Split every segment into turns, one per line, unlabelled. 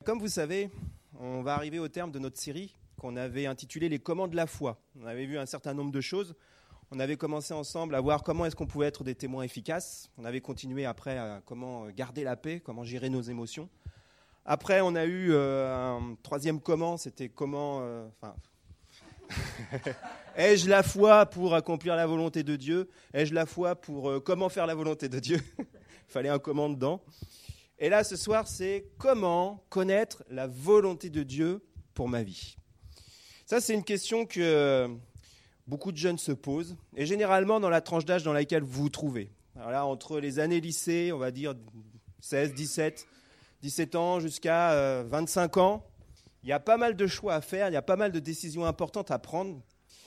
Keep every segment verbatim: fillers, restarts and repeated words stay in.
comme vous savez, on va arriver au terme de notre série qu'on avait intitulée « Les commandes de la foi ». On avait vu un certain nombre de choses. On avait commencé ensemble à voir comment est-ce qu'on pouvait être des témoins efficaces. On avait continué après à comment garder la paix, comment gérer nos émotions. Après, on a eu euh, un troisième comment, c'était comment... Euh, enfin, ai-je la foi pour accomplir la volonté de Dieu ? Ai-je la foi pour euh, comment faire la volonté de Dieu ? Il fallait un comment dedans. Et là, ce soir, c'est comment connaître la volonté de Dieu pour ma vie. Ça, c'est une question que beaucoup de jeunes se posent, et généralement dans la tranche d'âge dans laquelle vous vous trouvez. Alors là, entre les années lycée, on va dire seize, dix-sept, dix-sept ans jusqu'à euh, vingt-cinq ans, il y a pas mal de choix à faire, il y a pas mal de décisions importantes à prendre.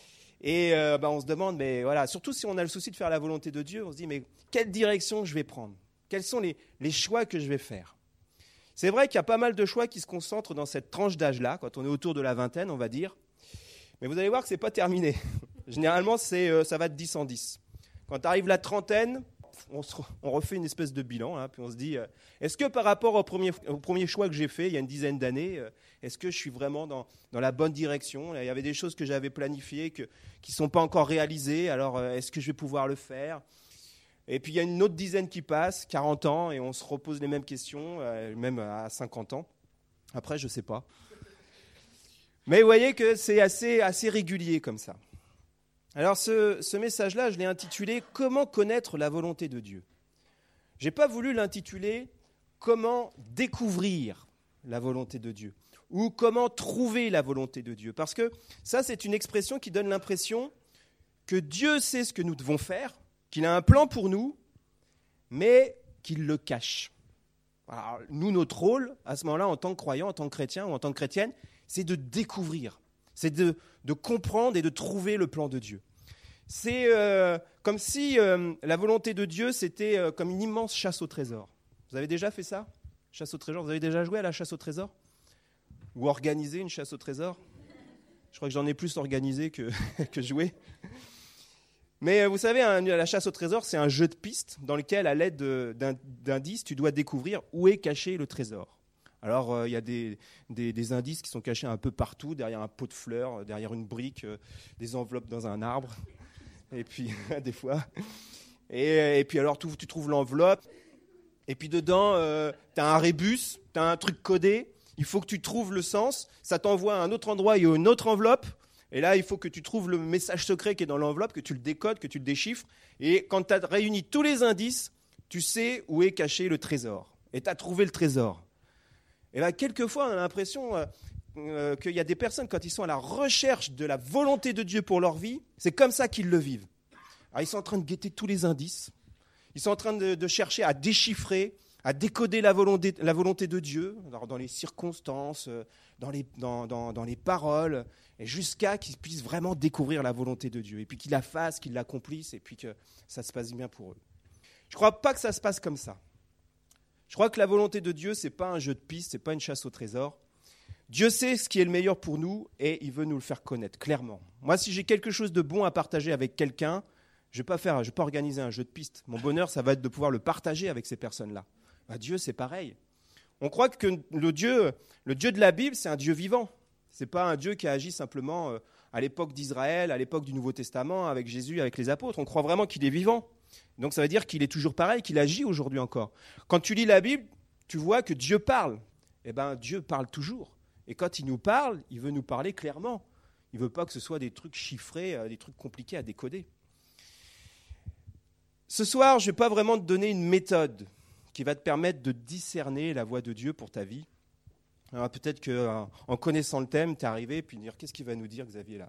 Et euh, bah, on se demande, mais voilà, surtout si on a le souci de faire la volonté de Dieu, on se dit, mais quelle direction je vais prendre ? Quels sont les, les choix que je vais faire ? C'est vrai qu'il y a pas mal de choix qui se concentrent dans cette tranche d'âge-là, quand on est autour de la vingtaine, on va dire. Mais vous allez voir que ce n'est pas terminé. Généralement, c'est, euh, ça va de dix en dix. Quand arrive la trentaine, on, se, on refait une espèce de bilan, hein, puis on se dit, euh, est-ce que par rapport au premier, au premier choix que j'ai fait il y a une dizaine d'années, euh, est-ce que je suis vraiment dans, dans la bonne direction ? Il y avait des choses que j'avais planifiées que, qui ne sont pas encore réalisées, alors euh, est-ce que je vais pouvoir le faire ? Et puis il y a une autre dizaine qui passe, quarante ans, et on se repose les mêmes questions, euh, même à cinquante ans. Après, je ne sais pas. Mais vous voyez que c'est assez, assez régulier comme ça. Alors ce, ce message-là, je l'ai intitulé « Comment connaître la volonté de Dieu ?» Je n'ai pas voulu l'intituler « Comment découvrir la volonté de Dieu » ou « Comment trouver la volonté de Dieu » parce que ça, c'est une expression qui donne l'impression que Dieu sait ce que nous devons faire, qu'il a un plan pour nous, mais qu'il le cache. Alors, nous, notre rôle, à ce moment-là, en tant que croyant, en tant que chrétien ou en tant que chrétienne, c'est de découvrir, c'est de, de comprendre et de trouver le plan de Dieu. C'est euh, comme si euh, la volonté de Dieu, c'était euh, comme une immense chasse au trésor. Vous avez déjà fait ça ? Chasse au trésor ? Vous avez déjà joué à la chasse au trésor ? Ou organisé une chasse au trésor ? Je crois que j'en ai plus organisé que, que joué. Mais vous savez, un, la chasse au trésor, c'est un jeu de pistes dans lequel, à l'aide de, d'un, d'indices, tu dois découvrir où est caché le trésor. Alors, il euh, y a des, des, des indices qui sont cachés un peu partout, derrière un pot de fleurs, derrière une brique, euh, des enveloppes dans un arbre, et puis, des fois. Et, et puis alors, tu, tu trouves l'enveloppe, et puis dedans, euh, tu as un rébus, tu as un truc codé, il faut que tu trouves le sens, ça t'envoie à un autre endroit, il y a une autre enveloppe, et là, il faut que tu trouves le message secret qui est dans l'enveloppe, que tu le décodes, que tu le déchiffres. Et quand tu as réuni tous les indices, tu sais où est caché le trésor. Et tu as trouvé le trésor. Et là, quelquefois, on a l'impression euh, euh, qu'il y a des personnes, quand ils sont à la recherche de la volonté de Dieu pour leur vie, c'est comme ça qu'ils le vivent. Alors, ils sont en train de guetter tous les indices. Ils sont en train de, de chercher à déchiffrer, à décoder la volonté, la volonté de Dieu, dans, dans les circonstances, dans les, dans, dans, dans les paroles, et jusqu'à qu'ils puissent vraiment découvrir la volonté de Dieu, et puis qu'ils la fassent, qu'ils l'accomplissent, et puis que ça se passe bien pour eux. Je ne crois pas que ça se passe comme ça. Je crois que la volonté de Dieu, ce n'est pas un jeu de pistes, ce n'est pas une chasse au trésor. Dieu sait ce qui est le meilleur pour nous, et il veut nous le faire connaître, clairement. Moi, si j'ai quelque chose de bon à partager avec quelqu'un, je ne vais pas faire, je vais pas organiser un jeu de pistes. Mon bonheur, ça va être de pouvoir le partager avec ces personnes-là. Bah, Dieu, c'est pareil. On croit que le Dieu, le Dieu de la Bible, c'est un Dieu vivant. Ce n'est pas un Dieu qui a agi simplement à l'époque d'Israël, à l'époque du Nouveau Testament, avec Jésus, avec les apôtres. On croit vraiment qu'il est vivant. Donc ça veut dire qu'il est toujours pareil, qu'il agit aujourd'hui encore. Quand tu lis la Bible, tu vois que Dieu parle. Eh bien, Dieu parle toujours. Et quand il nous parle, il veut nous parler clairement. Il ne veut pas que ce soit des trucs chiffrés, des trucs compliqués à décoder. Ce soir, je ne vais pas vraiment te donner une méthode qui va te permettre de discerner la voie de Dieu pour ta vie. Alors peut-être qu'en connaissant le thème, tu es arrivé et puis dire qu'est-ce qu'il va nous dire Xavier là ?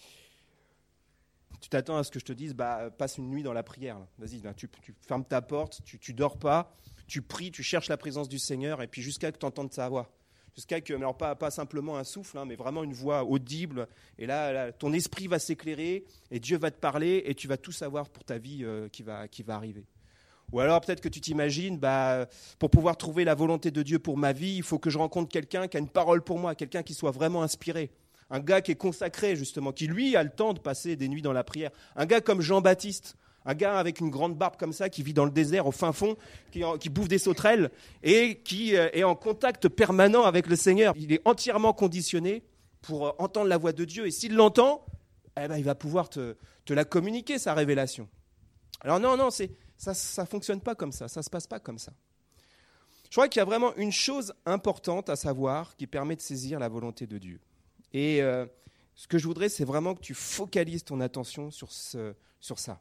Tu t'attends à ce que je te dise, bah, passe une nuit dans la prière. Là. Vas-y, là, tu, tu fermes ta porte, tu ne dors pas, tu pries, tu cherches la présence du Seigneur et puis jusqu'à ce que tu entendes sa voix. Jusqu'à que, alors pas, pas simplement un souffle, hein, mais vraiment une voix audible. Et là, là, ton esprit va s'éclairer et Dieu va te parler et tu vas tout savoir pour ta vie euh, qui va, qui va arriver. Ou alors peut-être que tu t'imagines, bah, pour pouvoir trouver la volonté de Dieu pour ma vie, il faut que je rencontre quelqu'un qui a une parole pour moi, quelqu'un qui soit vraiment inspiré. Un gars qui est consacré justement, qui lui a le temps de passer des nuits dans la prière. Un gars comme Jean-Baptiste. Un gars avec une grande barbe comme ça, qui vit dans le désert, au fin fond, qui, qui bouffe des sauterelles et qui euh, est en contact permanent avec le Seigneur. Il est entièrement conditionné pour euh, entendre la voix de Dieu. Et s'il l'entend, eh ben, il va pouvoir te, te la communiquer, sa révélation. Alors non, non, c'est, ça ne fonctionne pas comme ça, ça ne se passe pas comme ça. Je crois qu'il y a vraiment une chose importante à savoir qui permet de saisir la volonté de Dieu. Et euh, ce que je voudrais, c'est vraiment que tu focalises ton attention sur, ce, sur ça.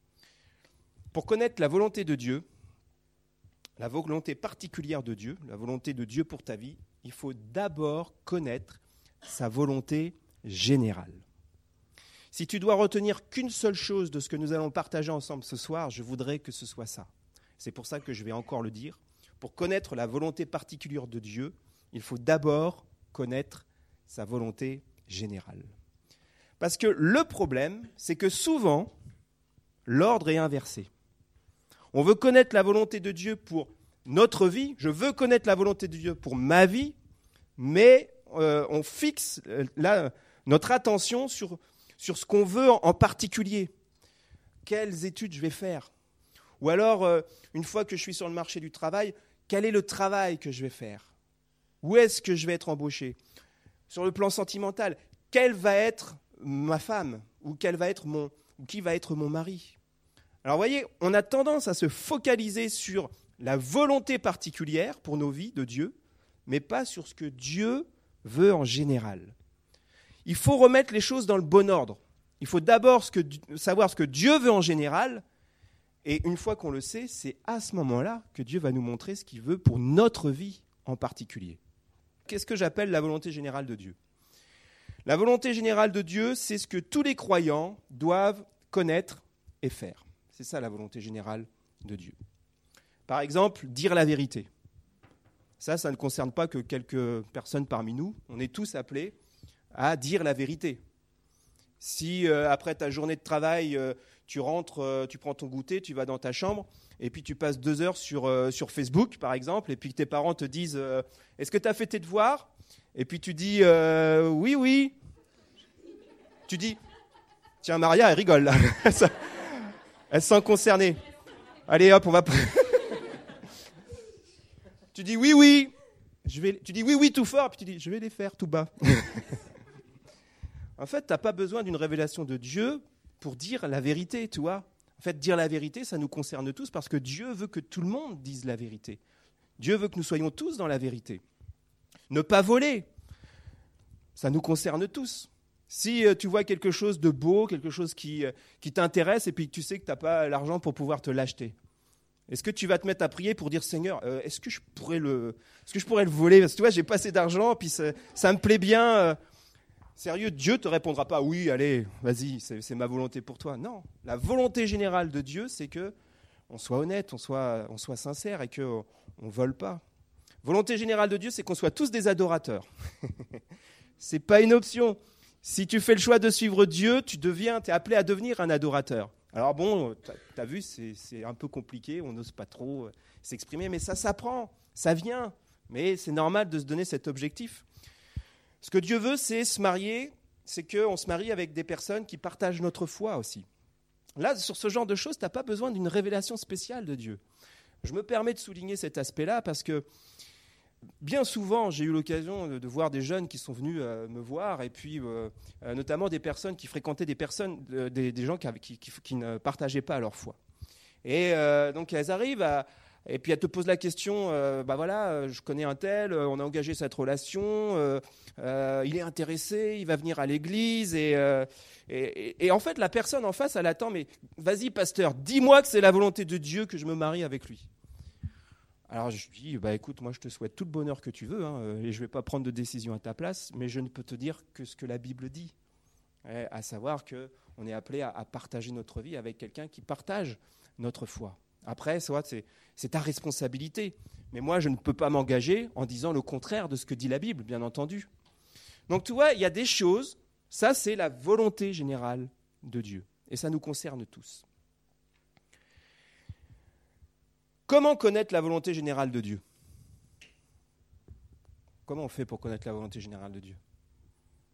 Pour connaître la volonté de Dieu, la volonté particulière de Dieu, la volonté de Dieu pour ta vie, il faut d'abord connaître sa volonté générale. Si tu dois retenir qu'une seule chose de ce que nous allons partager ensemble ce soir, je voudrais que ce soit ça. C'est pour ça que je vais encore le dire. Pour connaître la volonté particulière de Dieu, il faut d'abord connaître sa volonté générale. Parce que le problème, c'est que souvent, l'ordre est inversé. On veut connaître la volonté de Dieu pour notre vie, je veux connaître la volonté de Dieu pour ma vie, mais euh, on fixe euh, là, notre attention sur, sur ce qu'on veut en, en particulier. Quelles études je vais faire ? Ou alors, euh, une fois que je suis sur le marché du travail, quel est le travail que je vais faire ? Où est-ce que je vais être embauché ? Sur le plan sentimental, quelle va être ma femme ? Ou quel va être mon, ou qui va être mon mari ? Alors vous voyez, on a tendance à se focaliser sur la volonté particulière pour nos vies de Dieu, mais pas sur ce que Dieu veut en général. Il faut remettre les choses dans le bon ordre. Il faut d'abord ce que, savoir ce que Dieu veut en général, et une fois qu'on le sait, c'est à ce moment-là que Dieu va nous montrer ce qu'il veut pour notre vie en particulier. Qu'est-ce que j'appelle la volonté générale de Dieu ? La volonté générale de Dieu, c'est ce que tous les croyants doivent connaître et faire. C'est ça la volonté générale de Dieu. Par exemple, dire la vérité. Ça, ça ne concerne pas que quelques personnes parmi nous. On est tous appelés à dire la vérité. Si euh, après ta journée de travail, euh, tu rentres, euh, tu prends ton goûter, tu vas dans ta chambre, et puis tu passes deux heures sur, euh, sur Facebook, par exemple, et puis tes parents te disent euh, « Est-ce que tu as fait tes devoirs ?» Et puis tu dis euh, « Oui, oui. » Tu dis « Tiens, Maria, elle rigole là. » Elle se sent concernée. Allez hop, on va... Tu dis oui, oui. Je vais... Tu dis oui, oui tout fort, puis tu dis je vais les faire tout bas. En fait, tu n'as pas besoin d'une révélation de Dieu pour dire la vérité, tu vois. En fait, dire la vérité, ça nous concerne tous parce que Dieu veut que tout le monde dise la vérité. Dieu veut que nous soyons tous dans la vérité. Ne pas voler, ça nous concerne tous. Si euh, tu vois quelque chose de beau, quelque chose qui, euh, qui t'intéresse et puis tu sais que tu n'as pas l'argent pour pouvoir te l'acheter, est-ce que tu vas te mettre à prier pour dire « Seigneur, euh, est-ce que je pourrais le, est-ce que je pourrais le voler ? Parce que tu vois, j'ai pas assez d'argent, puis ça, ça me plaît bien. Euh. » Sérieux, Dieu ne te répondra pas « Oui, allez, vas-y, c'est, c'est ma volonté pour toi. » Non, la volonté générale de Dieu, c'est qu'on soit honnête, on soit, on soit sincère et qu'on ne vole pas. Volonté générale de Dieu, c'est qu'on soit tous des adorateurs. Ce n'est pas une option. Si tu fais le choix de suivre Dieu, tu deviens, tu es appelé à devenir un adorateur. Alors bon, tu as vu, c'est, c'est un peu compliqué, on n'ose pas trop euh, s'exprimer, mais ça s'apprend, ça vient. Mais c'est normal de se donner cet objectif. Ce que Dieu veut, c'est se marier, c'est qu'on se marie avec des personnes qui partagent notre foi aussi. Là, sur ce genre de choses, tu n'as pas besoin d'une révélation spéciale de Dieu. Je me permets de souligner cet aspect-là parce que bien souvent, j'ai eu l'occasion de, de voir des jeunes qui sont venus euh, me voir, et puis euh, euh, notamment des personnes qui fréquentaient des personnes, euh, des, des gens qui, qui, qui, qui ne partageaient pas leur foi. Et euh, donc elles arrivent, à, et puis elles te posent la question, euh, bah voilà, je connais un tel, on a engagé cette relation, euh, euh, il est intéressé, il va venir à l'église, et, euh, et, et, et en fait la personne en face, elle attend, mais vas-y pasteur, dis-moi que c'est la volonté de Dieu que je me marie avec lui. Alors je lui dis, bah, écoute, moi je te souhaite tout le bonheur que tu veux, hein, et je ne vais pas prendre de décision à ta place, mais je ne peux te dire que ce que la Bible dit, hein, à savoir qu'on est appelé à, à partager notre vie avec quelqu'un qui partage notre foi. Après, c'est, c'est ta responsabilité, mais moi je ne peux pas m'engager en disant le contraire de ce que dit la Bible, bien entendu. Donc tu vois, il y a des choses, ça c'est la volonté générale de Dieu, et ça nous concerne tous. Comment connaître la volonté générale de Dieu ? Comment on fait pour connaître la volonté générale de Dieu ?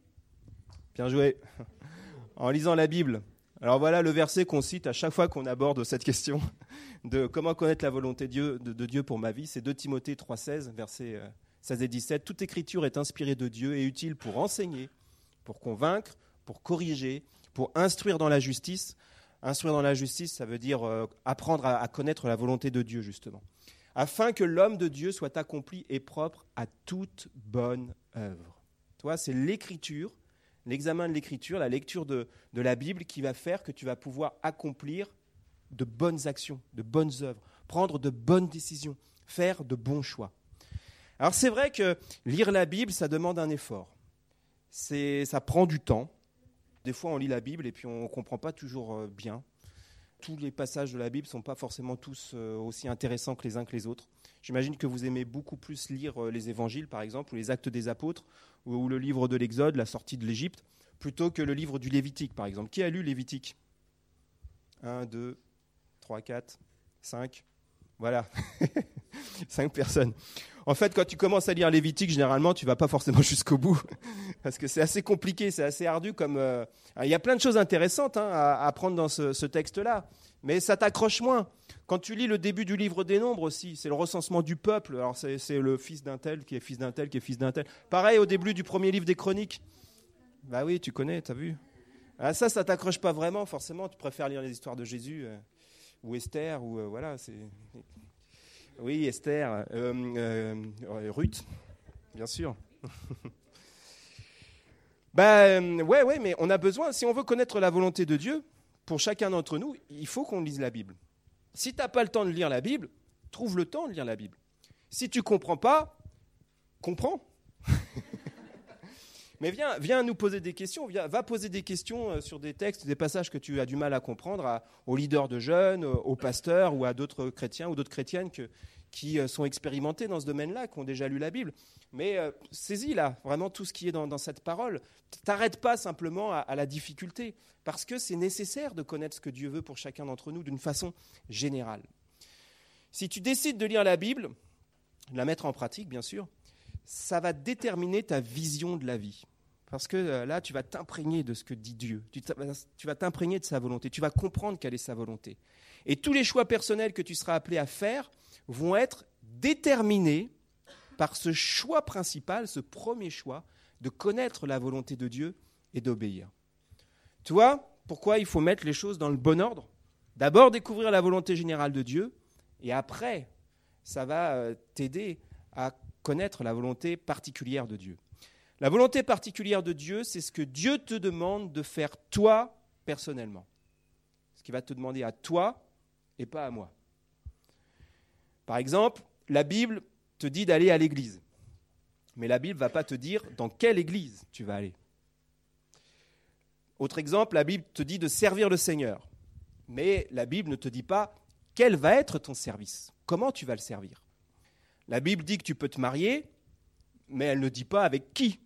Bien joué. En lisant la Bible. Alors voilà le verset qu'on cite à chaque fois qu'on aborde cette question de comment connaître la volonté de Dieu, de, de Dieu pour ma vie. C'est deux Timothée trois seize, versets seize et dix-sept. Toute écriture est inspirée de Dieu et utile pour enseigner, pour convaincre, pour corriger, pour instruire dans la justice. Instruire dans la justice, ça veut dire euh, apprendre à, à connaître la volonté de Dieu, justement. Afin que l'homme de Dieu soit accompli et propre à toute bonne œuvre. Toi, c'est l'écriture, l'examen de l'écriture, la lecture de, de la Bible qui va faire que tu vas pouvoir accomplir de bonnes actions, de bonnes œuvres, prendre de bonnes décisions, faire de bons choix. Alors c'est vrai que lire la Bible, ça demande un effort. C'est, ça prend du temps. Des fois, on lit la Bible et puis on ne comprend pas toujours bien. Tous les passages de la Bible ne sont pas forcément tous aussi intéressants que les uns que les autres. J'imagine que vous aimez beaucoup plus lire les évangiles, par exemple, ou les actes des apôtres, ou le livre de l'Exode, la sortie de l'Égypte, plutôt que le livre du Lévitique, par exemple. Qui a lu Lévitique ? un, deux, trois, quatre, cinq. Voilà, cinq personnes. En fait, quand tu commences à lire Lévitique, généralement, tu ne vas pas forcément jusqu'au bout, parce que c'est assez compliqué, c'est assez ardu. Comme euh... il y a plein de choses intéressantes hein, à apprendre dans ce, ce texte-là, mais ça t'accroche moins. Quand tu lis le début du livre des Nombres aussi, c'est le recensement du peuple. Alors c'est, c'est le fils d'un tel qui est fils d'un tel qui est fils d'un tel. Pareil au début du premier livre des Chroniques. Bah oui, tu connais, t'as vu. Ah, ça, ça t'accroche pas vraiment, forcément. Tu préfères lire les histoires de Jésus euh, ou Esther ou euh, voilà. C'est... Oui, Esther, euh, euh, Ruth, bien sûr. Ben euh, ouais, ouais, mais on a besoin. Si on veut connaître la volonté de Dieu pour chacun d'entre nous, il faut qu'on lise la Bible. Si tu n'as pas le temps de lire la Bible, trouve le temps de lire la Bible. Si tu ne comprends pas, comprends. Mais viens, viens nous poser des questions, viens, va poser des questions sur des textes, des passages que tu as du mal à comprendre à, aux leaders de jeunes, aux pasteurs ou à d'autres chrétiens ou d'autres chrétiennes que, qui sont expérimentés dans ce domaine-là, qui ont déjà lu la Bible. Mais euh, saisis là, vraiment tout ce qui est dans, dans cette parole. T'arrête pas simplement à, à la difficulté, parce que c'est nécessaire de connaître ce que Dieu veut pour chacun d'entre nous d'une façon générale. Si tu décides de lire la Bible, de la mettre en pratique bien sûr, ça va déterminer ta vision de la vie. Parce que euh, là, tu vas t'imprégner de ce que dit Dieu. Tu, tu vas t'imprégner de sa volonté. Tu vas comprendre quelle est sa volonté. Et tous les choix personnels que tu seras appelé à faire vont être déterminés par ce choix principal, ce premier choix, de connaître la volonté de Dieu et d'obéir. Tu vois, pourquoi il faut mettre les choses dans le bon ordre ? D'abord, découvrir la volonté générale de Dieu, et après, ça va euh, t'aider à connaître la volonté particulière de Dieu. La volonté particulière de Dieu, c'est ce que Dieu te demande de faire toi, personnellement. Ce qu'il va te demander à toi et pas à moi. Par exemple, la Bible te dit d'aller à l'église. Mais la Bible ne va pas te dire dans quelle église tu vas aller. Autre exemple, la Bible te dit de servir le Seigneur. Mais la Bible ne te dit pas quel va être ton service, comment tu vas le servir. La Bible dit que tu peux te marier, mais elle ne dit pas avec qui.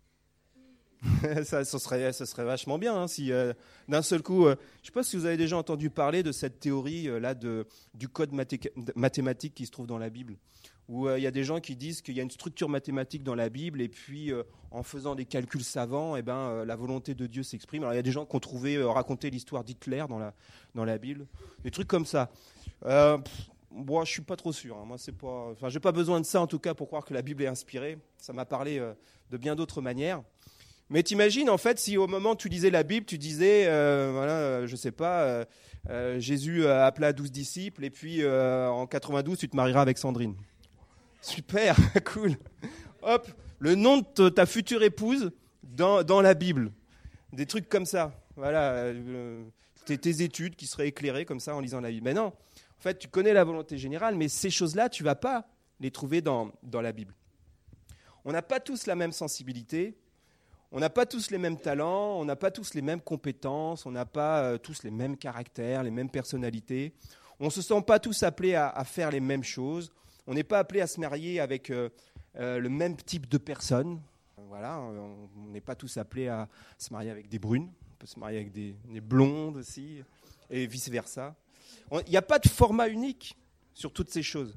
ça, ça, serait, ça serait vachement bien hein, si euh, d'un seul coup, euh, je ne sais pas si vous avez déjà entendu parler de cette théorie euh, là de, du code maté- mathématique qui se trouve dans la Bible, où il euh, y a des gens qui disent qu'il y a une structure mathématique dans la Bible et puis euh, en faisant des calculs savants, eh ben, euh, la volonté de Dieu s'exprime. Alors il y a des gens qui ont trouvé, euh, raconté l'histoire d'Hitler dans la, dans la Bible, des trucs comme ça. Euh, pff, Moi, je suis pas trop sûr. Hein. Moi, c'est pas. Enfin, j'ai pas besoin de ça en tout cas pour croire que la Bible est inspirée. Ça m'a parlé euh, de bien d'autres manières. Mais t'imagines en fait si au moment où tu lisais la Bible, tu disais, euh, voilà, euh, je sais pas, euh, euh, Jésus a appelé douze disciples et puis euh, en quatre-vingt-douze tu te marieras avec Sandrine. Super, cool. Hop, le nom de ta future épouse dans dans la Bible. Des trucs comme ça. Voilà, euh, tes, tes études qui seraient éclairées comme ça en lisant la Bible. Mais non. En fait, tu connais la volonté générale, mais ces choses-là, tu ne vas pas les trouver dans, dans la Bible. On n'a pas tous la même sensibilité, on n'a pas tous les mêmes talents, on n'a pas tous les mêmes compétences, on n'a pas euh, tous les mêmes caractères, les mêmes personnalités. On ne se sent pas tous appelés à, à faire les mêmes choses. On n'est pas appelés à se marier avec euh, euh, le même type de personnes. Voilà, on n'est pas tous appelés à se marier avec des brunes. On peut se marier avec des, des blondes aussi, et vice-versa. Il n'y a pas de format unique sur toutes ces choses.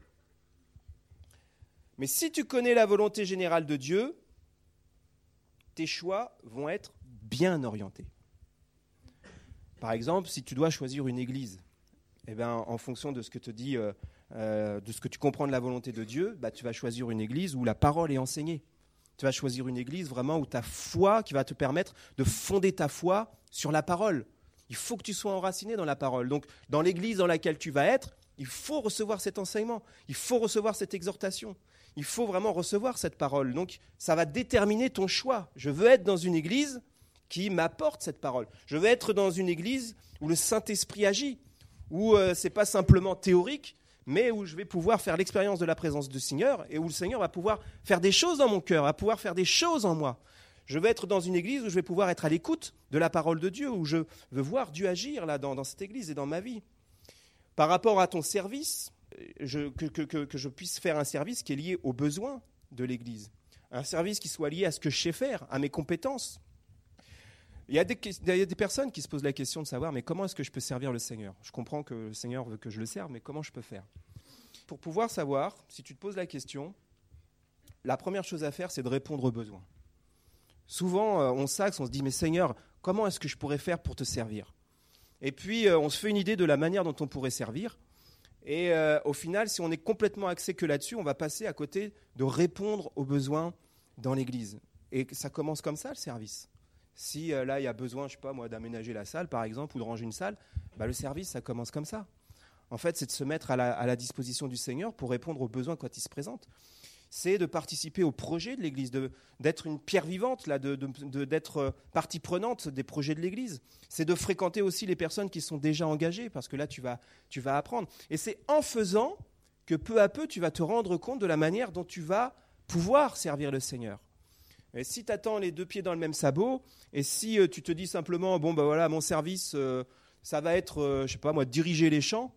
Mais si tu connais la volonté générale de Dieu, tes choix vont être bien orientés. Par exemple, si tu dois choisir une église, eh ben, en fonction de ce que te dit, euh, euh, de ce que tu comprends de la volonté de Dieu, bah, tu vas choisir une église où la parole est enseignée. Tu vas choisir une église vraiment où ta foi, qui va te permettre de fonder ta foi sur la parole. Il faut que tu sois enraciné dans la parole. Donc, dans l'église dans laquelle tu vas être, il faut recevoir cet enseignement, il faut recevoir cette exhortation, il faut vraiment recevoir cette parole. Donc, ça va déterminer ton choix. Je veux être dans une église qui m'apporte cette parole. Je veux être dans une église où le Saint-Esprit agit, où euh, ce n'est pas simplement théorique, mais où je vais pouvoir faire l'expérience de la présence du Seigneur et où le Seigneur va pouvoir faire des choses dans mon cœur, va pouvoir faire des choses en moi. Je veux être dans une église où je vais pouvoir être à l'écoute de la parole de Dieu, où je veux voir Dieu agir là, dans, dans cette église et dans ma vie. Par rapport à ton service, je, que, que, que, que je puisse faire un service qui est lié aux besoins de l'église, un service qui soit lié à ce que je sais faire, à mes compétences. Il y a des, il y a des personnes qui se posent la question de savoir, mais comment est-ce que je peux servir le Seigneur ? Je comprends que le Seigneur veut que je le serve, mais comment je peux faire ? Pour pouvoir savoir, si tu te poses la question, la première chose à faire, c'est de répondre aux besoins. Souvent, on s'axe, on se dit, mais Seigneur, comment est-ce que je pourrais faire pour te servir ? Et puis, on se fait une idée de la manière dont on pourrait servir. Et euh, au final, si on est complètement axé que là-dessus, on va passer à côté de répondre aux besoins dans l'Église. Et ça commence comme ça, le service. Si euh, là, il y a besoin, je sais pas moi, d'aménager la salle, par exemple, ou de ranger une salle, bah, le service, ça commence comme ça. En fait, c'est de se mettre à la, à la disposition du Seigneur pour répondre aux besoins quand il se présente. C'est de participer au projet de l'Église, de, d'être une pierre vivante, là, de, de, de, d'être partie prenante des projets de l'Église. C'est de fréquenter aussi les personnes qui sont déjà engagées, parce que là, tu vas, tu vas apprendre. Et c'est en faisant que peu à peu, tu vas te rendre compte de la manière dont tu vas pouvoir servir le Seigneur. Et si tu attends les deux pieds dans le même sabot, et si euh, tu te dis simplement, bon, ben voilà, mon service, euh, ça va être, euh, je sais pas moi, diriger les chants,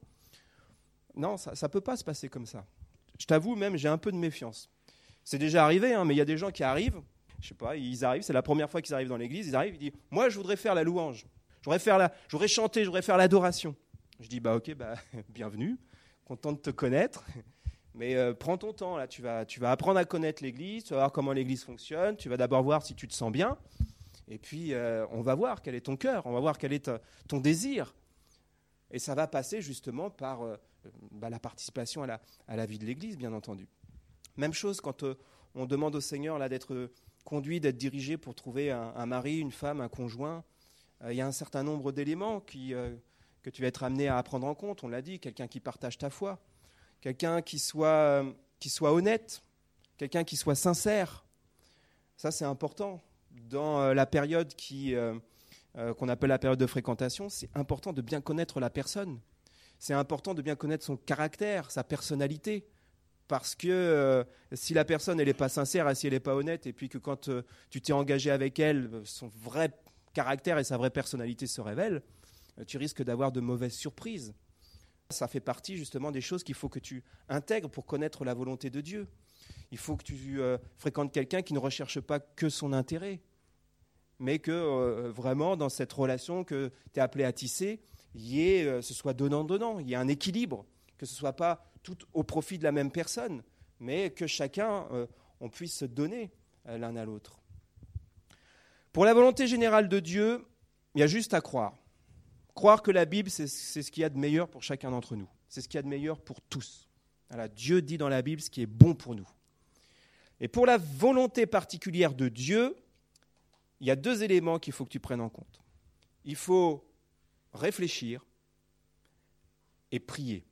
non, ça ne peut pas se passer comme ça. Je t'avoue, même, j'ai un peu de méfiance. C'est déjà arrivé, hein, mais il y a des gens qui arrivent, je sais pas, ils arrivent, c'est la première fois qu'ils arrivent dans l'église, ils arrivent, ils disent, moi, je voudrais faire la louange, je voudrais, faire la, je voudrais chanter, je voudrais faire l'adoration. Je dis, bah ok, bah, bienvenue, content de te connaître. Mais euh, prends ton temps, là, tu vas, tu vas apprendre à connaître l'Église, tu vas voir comment l'Église fonctionne, tu vas d'abord voir si tu te sens bien, et puis euh, on va voir quel est ton cœur, on va voir quel est ta, ton désir. Et ça va passer justement par euh, bah, la participation à la, à la vie de l'Église, bien entendu. Même chose quand euh, on demande au Seigneur là, d'être conduit, d'être dirigé pour trouver un, un mari, une femme, un conjoint. Euh, il y a un certain nombre d'éléments qui, euh, que tu vas être amené à prendre en compte, on l'a dit, quelqu'un qui partage ta foi. Quelqu'un qui soit, qui soit honnête, quelqu'un qui soit sincère. Ça, c'est important. Dans la période qui, euh, euh, qu'on appelle la période de fréquentation, c'est important de bien connaître la personne. C'est important de bien connaître son caractère, sa personnalité. Parce que euh, si la personne n'est pas sincère, et si elle n'est pas honnête, et puis que quand euh, tu t'es engagé avec elle, son vrai caractère et sa vraie personnalité se révèlent, euh, tu risques d'avoir de mauvaises surprises. Ça fait partie justement des choses qu'il faut que tu intègres pour connaître la volonté de Dieu. Il faut que tu euh, fréquentes quelqu'un qui ne recherche pas que son intérêt, mais que euh, vraiment dans cette relation que tu es appelé à tisser, y ait, euh, ce soit donnant-donnant, il y ait un équilibre, que ce ne soit pas tout au profit de la même personne, mais que chacun, euh, on puisse se donner euh, l'un à l'autre. Pour la volonté générale de Dieu, il y a juste à croire. Croire que la Bible, c'est, c'est ce qu'il y a de meilleur pour chacun d'entre nous. C'est ce qu'il y a de meilleur pour tous. Voilà, Dieu dit dans la Bible ce qui est bon pour nous. Et pour la volonté particulière de Dieu, il y a deux éléments qu'il faut que tu prennes en compte. Il faut réfléchir et prier.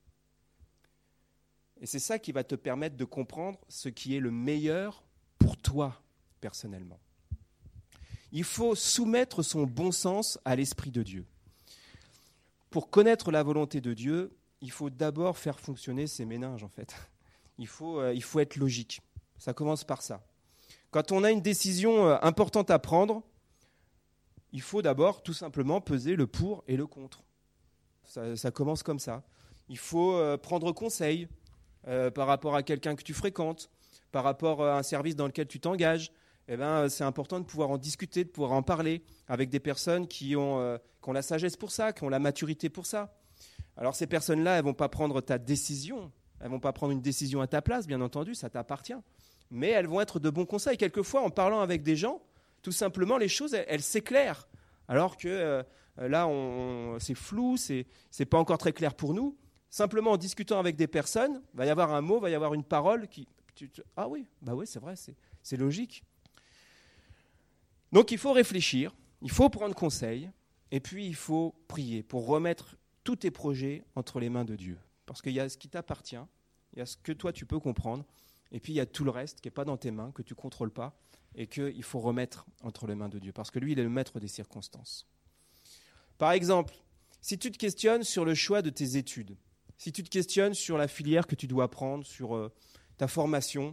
Et c'est ça qui va te permettre de comprendre ce qui est le meilleur pour toi, personnellement. Il faut soumettre son bon sens à l'Esprit de Dieu. Pour connaître la volonté de Dieu, il faut d'abord faire fonctionner ses méninges, en fait. Il faut, euh, il faut être logique. Ça commence par ça. Quand on a une décision euh, importante à prendre, il faut d'abord tout simplement peser le pour et le contre. Ça, ça commence comme ça. Il faut euh, prendre conseil euh, par rapport à quelqu'un que tu fréquentes, par rapport à un service dans lequel tu t'engages. Eh ben, c'est important de pouvoir en discuter, de pouvoir en parler avec des personnes qui ont, euh, qui ont la sagesse pour ça, qui ont la maturité pour ça. Alors ces personnes-là, elles ne vont pas prendre ta décision, elles ne vont pas prendre une décision à ta place, bien entendu, ça t'appartient. Mais elles vont être de bons conseils. Quelquefois, en parlant avec des gens, tout simplement, les choses, elles, elles s'éclairent. Alors que euh, là, on, c'est flou, c'est, c'est pas encore très clair pour nous. Simplement, en discutant avec des personnes, il va y avoir un mot, il va y avoir une parole qui... Tu, tu, ah oui, bah oui, c'est vrai, c'est, c'est logique. Donc, il faut réfléchir, il faut prendre conseil, et puis il faut prier pour remettre tous tes projets entre les mains de Dieu. Parce qu'il y a ce qui t'appartient, il y a ce que toi, tu peux comprendre, et puis il y a tout le reste qui n'est pas dans tes mains, que tu ne contrôles pas, et qu'il faut remettre entre les mains de Dieu, parce que lui, il est le maître des circonstances. Par exemple, si tu te questionnes sur le choix de tes études, si tu te questionnes sur la filière que tu dois prendre, sur euh, ta formation,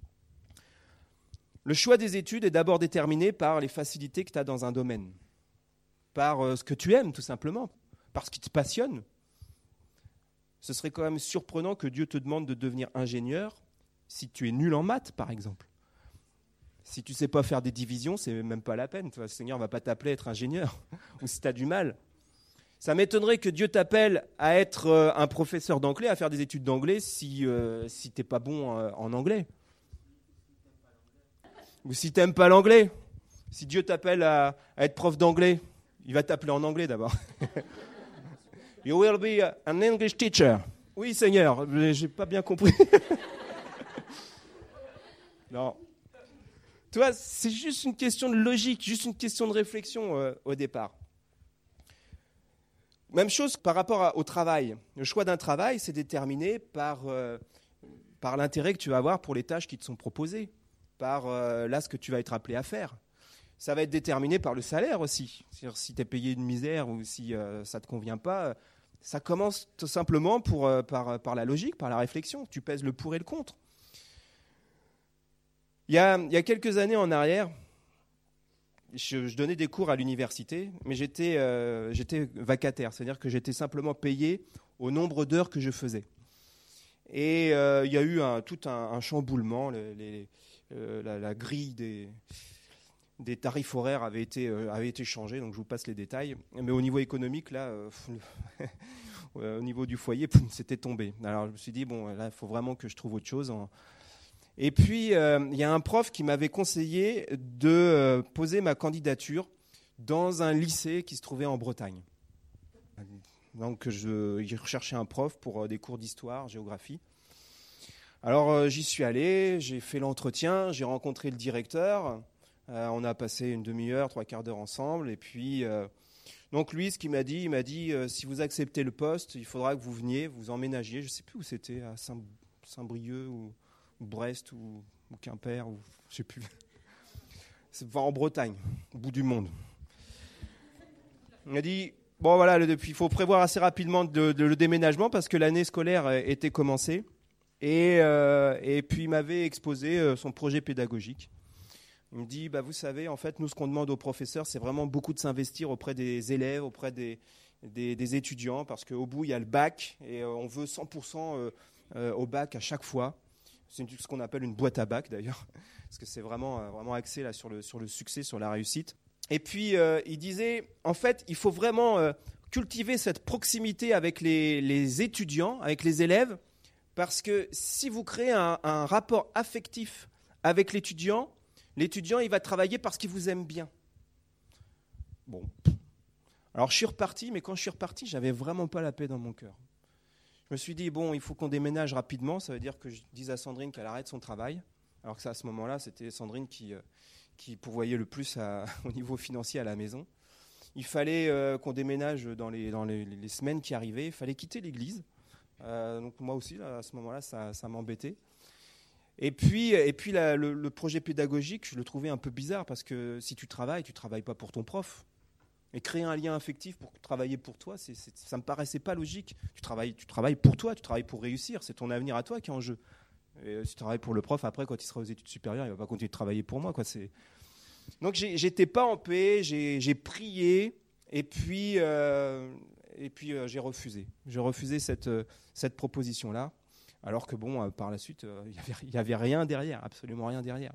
le choix des études est d'abord déterminé par les facilités que tu as dans un domaine, par euh, ce que tu aimes tout simplement, par ce qui te passionne. Ce serait quand même surprenant que Dieu te demande de devenir ingénieur si tu es nul en maths, par exemple. Si tu ne sais pas faire des divisions, c'est même pas la peine. Le Seigneur ne va pas t'appeler à être ingénieur, ou si tu as du mal. Ça m'étonnerait que Dieu t'appelle à être euh, un professeur d'anglais, à faire des études d'anglais, si, euh, si tu n'es pas bon euh, en anglais. Ou si tu n'aimes pas l'anglais. Si Dieu t'appelle à, à être prof d'anglais, il va t'appeler en anglais d'abord. You will be an English teacher. Oui, Seigneur, je n'ai pas bien compris. Non. Tu vois, c'est juste une question de logique, juste une question de réflexion euh, au départ. Même chose par rapport à, au travail. Le choix d'un travail, c'est déterminé par, euh, par l'intérêt que tu vas avoir pour les tâches qui te sont proposées, par euh, là ce que tu vas être appelé à faire. Ça va être déterminé par le salaire aussi. C'est-à-dire, si tu es payé une misère ou si euh, ça ne te convient pas, ça commence tout simplement pour, euh, par, par la logique, par la réflexion. Tu pèses le pour et le contre. Il y a, il y a quelques années en arrière, je, je donnais des cours à l'université, mais j'étais, euh, j'étais vacataire, c'est-à-dire que j'étais simplement payé au nombre d'heures que je faisais. Et euh, il y a eu un, tout un, un chamboulement, les, les, euh, la, la grille des, des tarifs horaires avait été, euh, avait été changée, donc je vous passe les détails. Mais au niveau économique, là, euh, au niveau du foyer, poum, c'était tombé. Alors je me suis dit, bon, là, il faut vraiment que je trouve autre chose. En, Et puis, euh, il y a un prof qui m'avait conseillé de euh, poser ma candidature dans un lycée qui se trouvait en Bretagne. Donc, je, je recherchais un prof pour euh, des cours d'histoire, géographie. Alors, euh, j'y suis allé, j'ai fait l'entretien, j'ai rencontré le directeur. Euh, on a passé une demi-heure, trois quarts d'heure ensemble. Et puis, euh, donc lui, ce qu'il m'a dit, il m'a dit, euh, si vous acceptez le poste, il faudra que vous veniez, vous emménagiez. Je ne sais plus où c'était, à Saint- Saint-Brieuc ou... ou Brest, ou, ou Quimper, ou je ne sais plus. C'est en Bretagne, au bout du monde. On a dit, bon voilà, le, il faut prévoir assez rapidement de, de, le déménagement parce que l'année scolaire était commencée. Et, euh, et puis il m'avait exposé euh, son projet pédagogique. Il me dit, bah, vous savez, en fait, nous, ce qu'on demande aux professeurs, c'est vraiment beaucoup de s'investir auprès des élèves, auprès des, des, des étudiants, parce qu'au bout, il y a le bac, et euh, on veut cent pour cent euh, euh, au bac à chaque fois. C'est ce qu'on appelle une boîte à bac d'ailleurs, parce que c'est vraiment, euh, vraiment axé là, sur, le, sur le succès, sur la réussite. Et puis euh, il disait, en fait, il faut vraiment euh, cultiver cette proximité avec les, les étudiants, avec les élèves, parce que si vous créez un, un rapport affectif avec l'étudiant, l'étudiant il va travailler parce qu'il vous aime bien. Bon, alors je suis reparti, mais quand je suis reparti, j'avais vraiment pas la paix dans mon cœur. Je me suis dit, bon, il faut qu'on déménage rapidement. Ça veut dire que je dise à Sandrine qu'elle arrête son travail. Alors que ça, à ce moment-là, c'était Sandrine qui, euh, qui pourvoyait le plus à, au niveau financier à la maison. Il fallait euh, qu'on déménage dans, les, dans les, les semaines qui arrivaient. Il fallait quitter l'église. Euh, donc moi aussi, là, à ce moment-là, ça, ça m'embêtait. Et puis, et puis la, le, le projet pédagogique, je le trouvais un peu bizarre parce que si tu travailles, tu ne travailles pas pour ton prof. Et créer un lien affectif pour travailler pour toi, c'est, c'est, ça ne me paraissait pas logique. Tu travailles, tu travailles pour toi, tu travailles pour réussir. C'est ton avenir à toi qui est en jeu. Et si tu travailles pour le prof, après, quand il sera aux études supérieures, il ne va pas continuer de travailler pour moi, quoi. C'est... Donc, j'ai, j'étais pas en paix, j'ai, j'ai prié, et puis, euh, et puis euh, j'ai refusé. J'ai refusé cette, euh, cette proposition-là, alors que, bon, euh, par la suite, il euh, n'y avait, avait rien derrière, absolument rien derrière.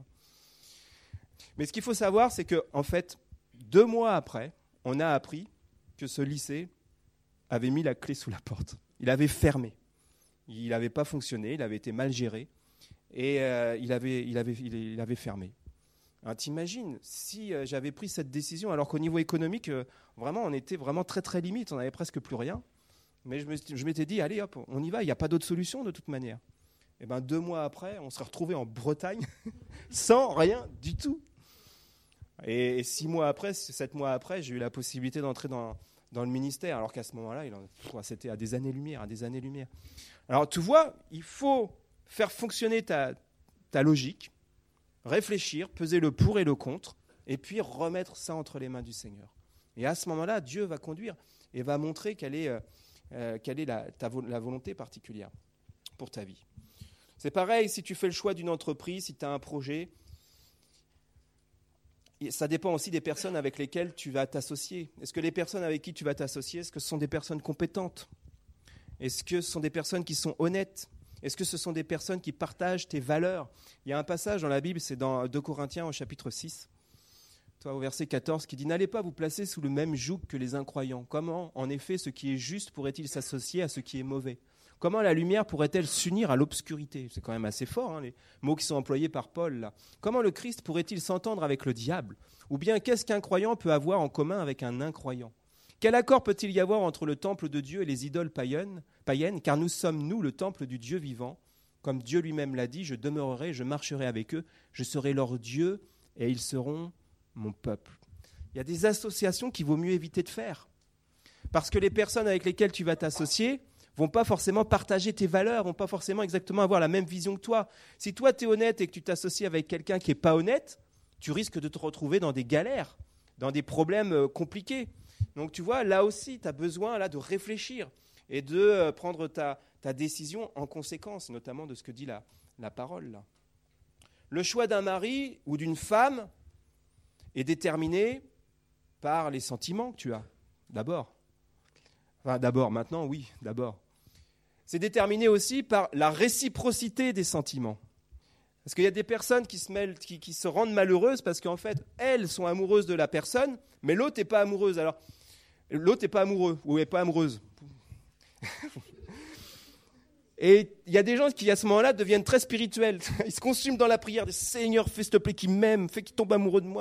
Mais ce qu'il faut savoir, c'est qu'en en fait, deux mois après, on a appris que ce lycée avait mis la clé sous la porte. Il avait fermé. Il n'avait pas fonctionné, il avait été mal géré et euh, il, avait, il, avait, il avait fermé. Alors, t'imagines, si euh, j'avais pris cette décision, alors qu'au niveau économique, euh, vraiment, on était vraiment très très limite, on n'avait presque plus rien. Mais je, me, je m'étais dit, allez hop, on y va, il n'y a pas d'autre solution de toute manière. Et bien deux mois après, on s'est retrouvé en Bretagne sans rien du tout. Et, et six mois après, sept mois après, j'ai eu la possibilité d'entrer dans, dans le ministère, alors qu'à ce moment-là, il en, c'était à des années-lumière, à des années-lumière. Alors tu vois, il faut faire fonctionner ta, ta logique, réfléchir, peser le pour et le contre, et puis remettre ça entre les mains du Seigneur. Et à ce moment-là, Dieu va conduire et va montrer quelle est... Euh, Euh, quelle est la, ta, la volonté particulière pour ta vie. C'est pareil si tu fais le choix d'une entreprise, si tu as un projet. Et ça dépend aussi des personnes avec lesquelles tu vas t'associer. Est-ce que les personnes avec qui tu vas t'associer, est-ce que ce sont des personnes compétentes ? Est-ce que ce sont des personnes qui sont honnêtes ? Est-ce que ce sont des personnes qui partagent tes valeurs ? Il y a un passage dans la Bible, c'est dans deux Corinthiens au chapitre six. Toi, au verset quatorze, qui dit « N'allez pas vous placer sous le même joug que les incroyants. Comment, en effet, ce qui est juste pourrait-il s'associer à ce qui est mauvais ? Comment la lumière pourrait-elle s'unir à l'obscurité ?» C'est quand même assez fort, hein, les mots qui sont employés par Paul, là. « Comment le Christ pourrait-il s'entendre avec le diable ? Ou bien qu'est-ce qu'un croyant peut avoir en commun avec un incroyant ? Quel accord peut-il y avoir entre le temple de Dieu et les idoles païennes, païennes ? Car nous sommes, nous, le temple du Dieu vivant. Comme Dieu lui-même l'a dit, je demeurerai, je marcherai avec eux, je serai leur Dieu et ils seront... mon peuple. » Il y a des associations qu'il vaut mieux éviter de faire. Parce que les personnes avec lesquelles tu vas t'associer vont pas forcément partager tes valeurs, vont pas forcément exactement avoir la même vision que toi. Si toi, tu es honnête et que tu t'associes avec quelqu'un qui n'est pas honnête, tu risques de te retrouver dans des galères, dans des problèmes compliqués. Donc tu vois, là aussi, tu as besoin là, de réfléchir et de euh, prendre ta, ta décision en conséquence, notamment de ce que dit la, la parole. Là. Le choix d'un mari ou d'une femme est déterminé par les sentiments que tu as, d'abord. Enfin, d'abord, maintenant, oui, d'abord. C'est déterminé aussi par la réciprocité des sentiments. Parce qu'il y a des personnes qui se, mêlent, qui, qui se rendent malheureuses parce qu'en fait, elles sont amoureuses de la personne, mais l'autre n'est pas amoureuse. Alors, l'autre n'est pas amoureux ou n'est pas amoureuse. Et il y a des gens qui, à ce moment-là, deviennent très spirituels. Ils se consument dans la prière. « Seigneur, fais s'il te plaît qu'il m'aime, fais qu'il tombe amoureux de moi. »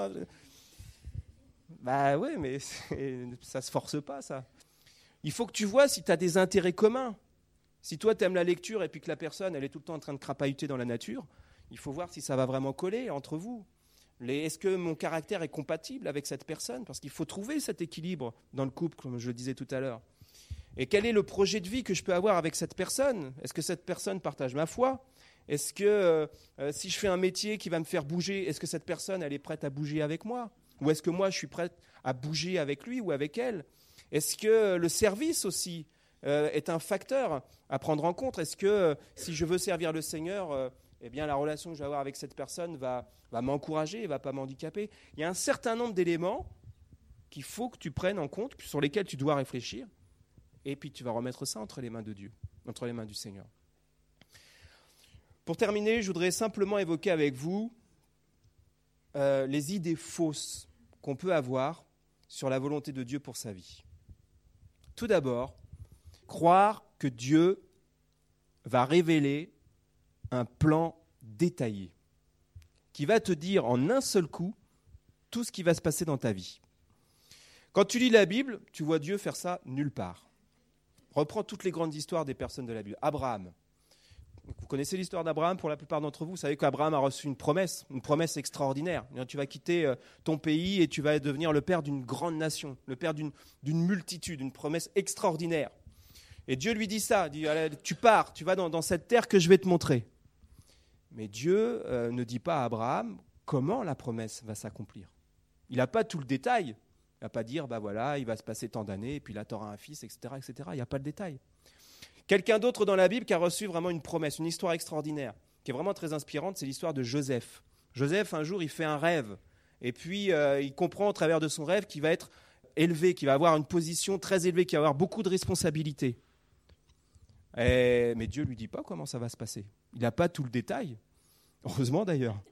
Bah ouais, mais ça ne se force pas, ça. Il faut que tu vois si tu as des intérêts communs. Si toi, tu aimes la lecture et puis que la personne, elle est tout le temps en train de crapahuter dans la nature, il faut voir si ça va vraiment coller entre vous. Les, est-ce que mon caractère est compatible avec cette personne ? Parce qu'il faut trouver cet équilibre dans le couple, comme je le disais tout à l'heure. Et quel est le projet de vie que je peux avoir avec cette personne ? Est-ce que cette personne partage ma foi ? Est-ce que euh, si je fais un métier qui va me faire bouger, est-ce que cette personne, elle est prête à bouger avec moi ? Ou est-ce que moi, je suis prête à bouger avec lui ou avec elle ? Est-ce que le service aussi euh, est un facteur à prendre en compte ? Est-ce que euh, si je veux servir le Seigneur, euh, eh bien, la relation que je vais avoir avec cette personne va, va m'encourager et ne va pas m'handicaper ? Il y a un certain nombre d'éléments qu'il faut que tu prennes en compte, sur lesquels tu dois réfléchir. Et puis tu vas remettre ça entre les mains de Dieu, entre les mains du Seigneur. Pour terminer, je voudrais simplement évoquer avec vous euh, les idées fausses qu'on peut avoir sur la volonté de Dieu pour sa vie. Tout d'abord, croire que Dieu va révéler un plan détaillé qui va te dire en un seul coup tout ce qui va se passer dans ta vie. Quand tu lis la Bible, tu vois Dieu faire ça nulle part. Reprends toutes les grandes histoires des personnes de la Bible. Abraham. Vous connaissez l'histoire d'Abraham pour la plupart d'entre vous. Vous savez qu'Abraham a reçu une promesse, une promesse extraordinaire. Tu vas quitter ton pays et tu vas devenir le père d'une grande nation, le père d'une, d'une multitude, une promesse extraordinaire. Et Dieu lui dit ça, dit, tu pars, tu vas dans, dans cette terre que je vais te montrer. Mais Dieu euh, ne dit pas à Abraham comment la promesse va s'accomplir. Il n'a pas tout le détail. Il ne va pas dire, bah voilà, il va se passer tant d'années, et puis là, tu auras un fils, et cetera, et cetera. Il n'y a pas de détail. Quelqu'un d'autre dans la Bible qui a reçu vraiment une promesse, une histoire extraordinaire, qui est vraiment très inspirante, c'est l'histoire de Joseph. Joseph, un jour, il fait un rêve, et puis euh, il comprend au travers de son rêve qu'il va être élevé, qu'il va avoir une position très élevée, qu'il va avoir beaucoup de responsabilités. Et, mais Dieu ne lui dit pas comment ça va se passer. Il n'a pas tout le détail. Heureusement d'ailleurs.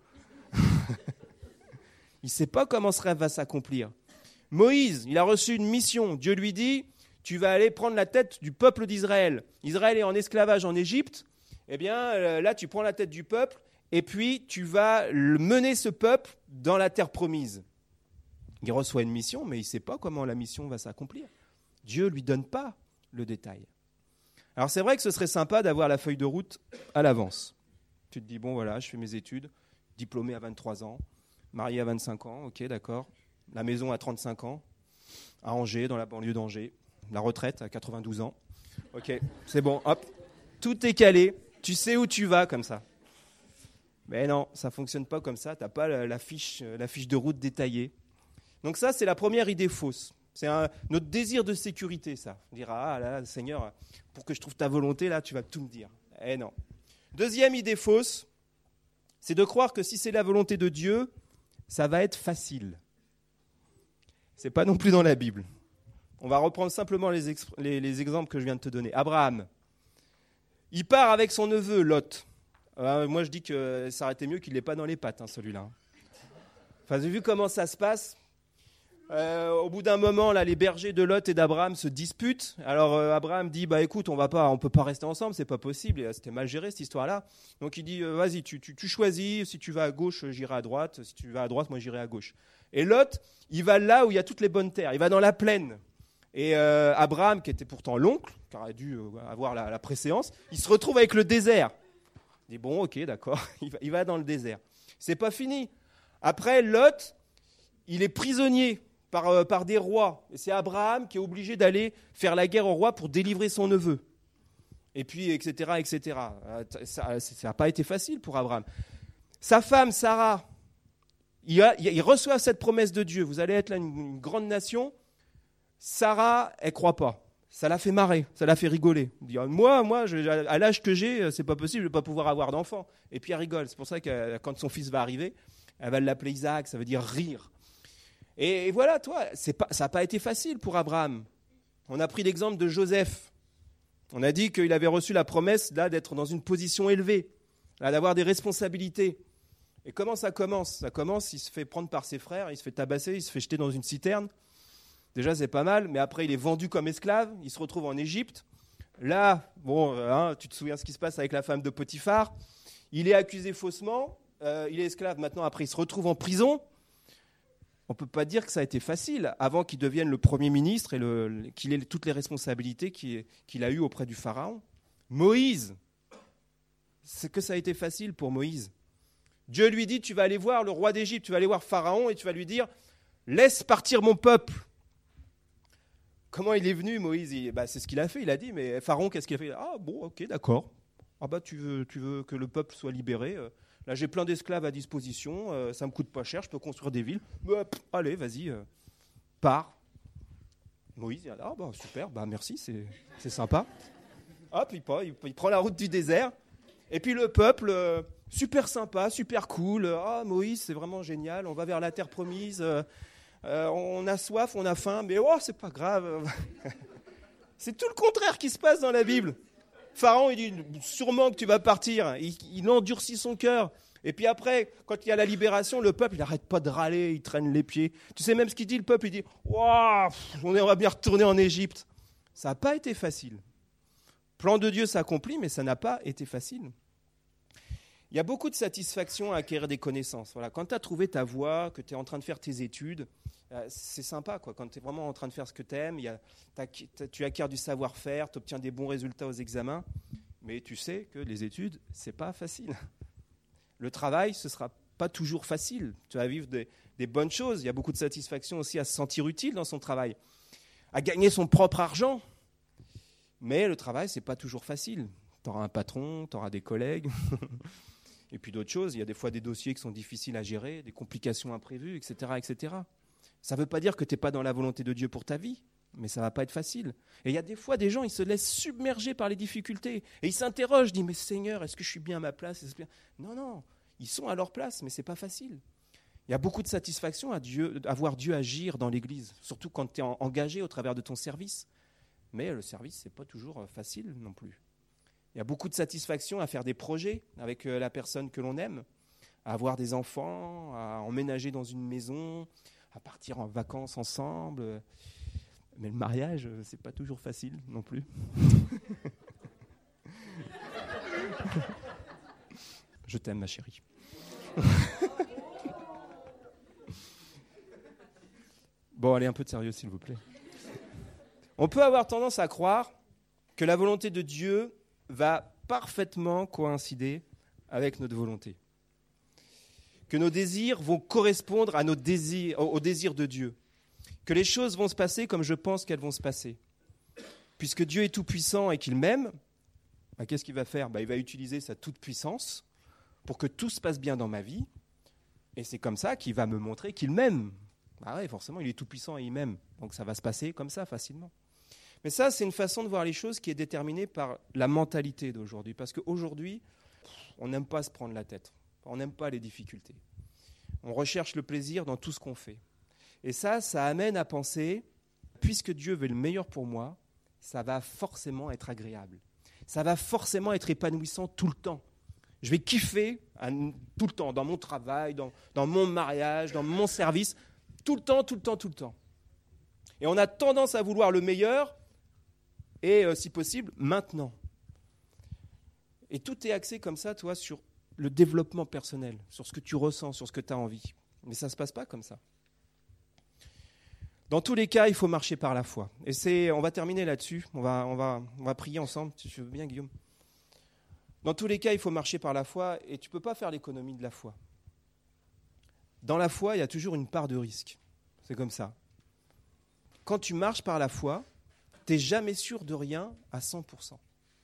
Il ne sait pas comment ce rêve va s'accomplir. Moïse, il a reçu une mission. Dieu lui dit, tu vas aller prendre la tête du peuple d'Israël. Israël est en esclavage en Égypte. Eh bien, là, tu prends la tête du peuple et puis tu vas mener ce peuple dans la terre promise. Il reçoit une mission, mais il ne sait pas comment la mission va s'accomplir. Dieu ne lui donne pas le détail. Alors c'est vrai que ce serait sympa d'avoir la feuille de route à l'avance. Tu te dis, bon voilà, je fais mes études, diplômé à vingt-trois ans, marié à vingt-cinq ans, ok, d'accord. La maison à trente-cinq ans, à Angers, dans la banlieue d'Angers. La retraite à quatre-vingt-douze ans. Ok, c'est bon, hop, tout est calé. Tu sais où tu vas comme ça. Mais non, ça ne fonctionne pas comme ça. Tu n'as pas la, la, fiche, la fiche de route détaillée. Donc ça, c'est la première idée fausse. C'est un, notre désir de sécurité, ça. On dira, ah là, Seigneur, pour que je trouve ta volonté, là, tu vas tout me dire. Eh non. Deuxième idée fausse, c'est de croire que si c'est la volonté de Dieu, ça va être facile. Ce n'est pas non plus dans la Bible. On va reprendre simplement les, exp- les, les exemples que je viens de te donner. Abraham, il part avec son neveu Lot. Euh, moi, je dis que ça aurait été mieux qu'il ne l'ait pas dans les pattes, hein, celui-là. Enfin, vous avez vu comment ça se passe ? Euh, au bout d'un moment, là, les bergers de Lot et d'Abraham se disputent. Alors euh, Abraham dit, bah écoute, on va pas, on peut pas rester ensemble, c'est pas possible. Et, c'était mal géré cette histoire-là. Donc il dit, euh, vas-y, tu, tu, tu choisis. Si tu vas à gauche, j'irai à droite. Si tu vas à droite, moi j'irai à gauche. Et Lot, il va là où il y a toutes les bonnes terres. Il va dans la plaine. Et euh, Abraham, qui était pourtant l'oncle, qui aurait dû euh, avoir la, la préséance, il se retrouve avec le désert. Il dit bon, ok, d'accord. il, va, il va dans le désert. C'est pas fini. Après, Lot, il est prisonnier. Par, euh, par des rois. Et c'est Abraham qui est obligé d'aller faire la guerre au roi pour délivrer son neveu. Et puis, et cetera, et cetera. Euh, ça n'a pas été facile pour Abraham. Sa femme, Sarah, il, a, il reçoit cette promesse de Dieu. Vous allez être là une, une grande nation. Sarah, elle ne croit pas. Ça l'a fait marrer, ça l'a fait rigoler. Elle dit, moi, moi je, à l'âge que j'ai, c'est pas possible, je ne vais pas pouvoir avoir d'enfant. Et puis elle rigole. C'est pour ça que quand son fils va arriver, elle va l'appeler Isaac, ça veut dire rire. Et voilà, toi, c'est pas, ça n'a pas été facile pour Abraham. On a pris l'exemple de Joseph. On a dit qu'il avait reçu la promesse là, d'être dans une position élevée, là, d'avoir des responsabilités. Et comment ça commence ? Ça commence, il se fait prendre par ses frères, il se fait tabasser, il se fait jeter dans une citerne. Déjà, c'est pas mal, mais après, il est vendu comme esclave, il se retrouve en Égypte. Là, bon, hein, tu te souviens ce qui se passe avec la femme de Potiphar. Il est accusé faussement, euh, il est esclave maintenant, après, il se retrouve en prison. On ne peut pas dire que ça a été facile avant qu'il devienne le Premier ministre et le, qu'il ait toutes les responsabilités qu'il, qu'il a eues auprès du Pharaon. Moïse, c'est que ça a été facile pour Moïse. Dieu lui dit, tu vas aller voir le roi d'Égypte, tu vas aller voir Pharaon et tu vas lui dire, laisse partir mon peuple. Comment il est venu, Moïse ? il, bah, C'est ce qu'il a fait, il a dit, mais Pharaon, qu'est-ce qu'il a fait ? Ah bon, ok, d'accord. Ah bah tu veux, tu veux que le peuple soit libéré ? Là, j'ai plein d'esclaves à disposition, euh, ça ne me coûte pas cher, je peux construire des villes. Bah, pff, allez, vas-y, euh, pars. Moïse, il dit, ah bah super, bah merci, c'est, c'est sympa. Hop, il, il, il prend la route du désert. Et puis le peuple, euh, super sympa, super cool. Ah, Moïse, c'est vraiment génial, on va vers la terre promise. Euh, euh, on a soif, on a faim, mais oh, c'est pas grave. C'est tout le contraire qui se passe dans la Bible. Pharaon, il dit, sûrement que tu vas partir. Il, il endurcit son cœur. Et puis après, quand il y a la libération, le peuple, il n'arrête pas de râler, il traîne les pieds. Tu sais même ce qu'il dit, le peuple, il dit, waouh, on aimerait bien retourner en Égypte. Ça n'a pas été facile. Le plan de Dieu s'accomplit, mais ça n'a pas été facile. Il y a beaucoup de satisfaction à acquérir des connaissances. Voilà, quand tu as trouvé ta voie, que tu es en train de faire tes études, euh, c'est sympa, quoi. Quand tu es vraiment en train de faire ce que tu aimes, tu acquiers du savoir-faire, tu obtiens des bons résultats aux examens, mais tu sais que les études, ce n'est pas facile. Le travail, ce ne sera pas toujours facile. Tu vas vivre des, des bonnes choses. Il y a beaucoup de satisfaction aussi à se sentir utile dans son travail, à gagner son propre argent. Mais le travail, ce n'est pas toujours facile. Tu auras un patron, tu auras des collègues... Et puis d'autres choses, il y a des fois des dossiers qui sont difficiles à gérer, des complications imprévues, et cetera, et cetera. Ça ne veut pas dire que tu n'es pas dans la volonté de Dieu pour ta vie, mais ça ne va pas être facile. Et il y a des fois des gens, ils se laissent submerger par les difficultés. Et ils s'interrogent, ils disent, mais Seigneur, est-ce que je suis bien à ma place ? Non, non, ils sont à leur place, mais ce n'est pas facile. Il y a beaucoup de satisfaction à, Dieu, à voir Dieu agir dans l'Église, surtout quand tu es engagé au travers de ton service. Mais le service, ce n'est pas toujours facile non plus. Il y a beaucoup de satisfaction à faire des projets avec la personne que l'on aime, à avoir des enfants, à emménager dans une maison, à partir en vacances ensemble. Mais le mariage, c'est pas toujours facile non plus. Je t'aime, ma chérie. Bon, allez, un peu de sérieux, s'il vous plaît. On peut avoir tendance à croire que la volonté de Dieu va parfaitement coïncider avec notre volonté. Que nos désirs vont correspondre à nos désirs, aux désirs de Dieu. Que les choses vont se passer comme je pense qu'elles vont se passer. Puisque Dieu est tout-puissant et qu'il m'aime, bah, qu'est-ce qu'il va faire ? Bah, il va utiliser sa toute-puissance pour que tout se passe bien dans ma vie. Et c'est comme ça qu'il va me montrer qu'il m'aime. Bah ouais, forcément, il est tout-puissant et il m'aime. Donc ça va se passer comme ça, facilement. Mais ça, c'est une façon de voir les choses qui est déterminée par la mentalité d'aujourd'hui. Parce qu'aujourd'hui, on n'aime pas se prendre la tête. On n'aime pas les difficultés. On recherche le plaisir dans tout ce qu'on fait. Et ça, ça amène à penser, puisque Dieu veut le meilleur pour moi, ça va forcément être agréable. Ça va forcément être épanouissant tout le temps. Je vais kiffer tout le temps, dans mon travail, dans, dans mon mariage, dans mon service, tout le temps, tout le temps, tout le temps. Et on a tendance à vouloir le meilleur, et euh, si possible, maintenant. Et tout est axé comme ça, toi, sur le développement personnel, sur ce que tu ressens, sur ce que tu as envie. Mais ça ne se passe pas comme ça. Dans tous les cas, il faut marcher par la foi. Et c'est, on va terminer là-dessus. On va, on va, on va prier ensemble, si tu veux bien, Guillaume. Dans tous les cas, il faut marcher par la foi et tu ne peux pas faire l'économie de la foi. Dans la foi, il y a toujours une part de risque. C'est comme ça. Quand tu marches par la foi, tu n'es jamais sûr de rien à cent pour cent.